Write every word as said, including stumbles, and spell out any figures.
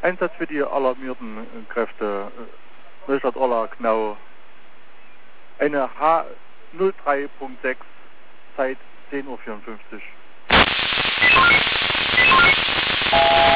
Einsatz für die alarmierten Kräfte. Neustadt-Orla, Knau. Eine H null drei Punkt sechs, Zeit zehn Uhr vierundfünfzig.